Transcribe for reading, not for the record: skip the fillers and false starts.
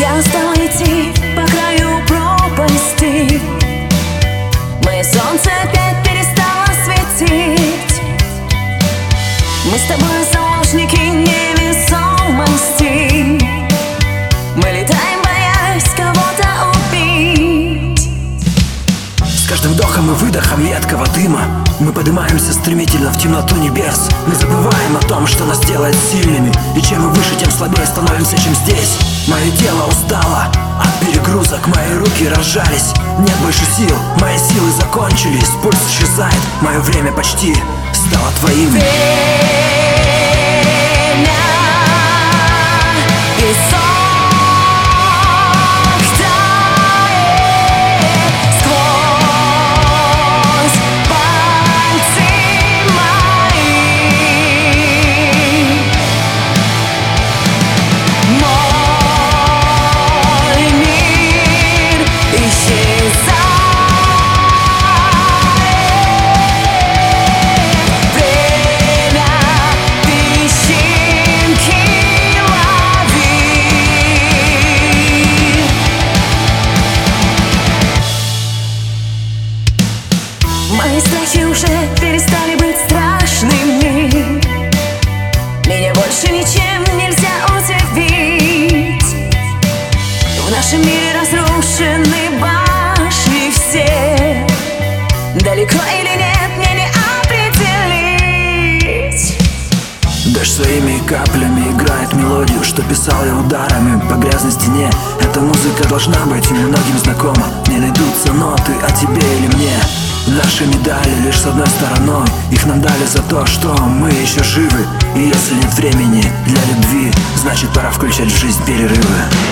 Я стала идти по краю пропасти. Мое солнце опять перестало светить. Мы с тобой заложники невесомости. Мы летаем, боясь кого-то убить. С каждым вдохом и выдохом едкого дыма мы поднимаемся стремительно в темноту небес. Мы забываем о том, что нас делает сильными, и чем мы выше, тем слабее становимся, чем здесь. Мое тело устало от перегрузок, мои руки разжались, нет больше сил, мои силы закончились, пульс исчезает, мое время почти стало твоим. Время и сок тает сквозь пальцы мои. Мой мир исчезает. Время песчинки лови. Мои страхи уже перестали быть страшными. Меня больше ничем нельзя удивить. В нашем мире разрушены башни все. Далеко или нет, мне не определить. Дождь своими каплями играет мелодию, что писал я ударами по грязной стене. Эта музыка должна быть многим знакома. Не найдутся ноты о тебе или мне. Наши медали лишь с одной стороной. Их нам дали за то, что мы еще живы. И если нет времени для любви, значит пора включать в жизнь перерывы.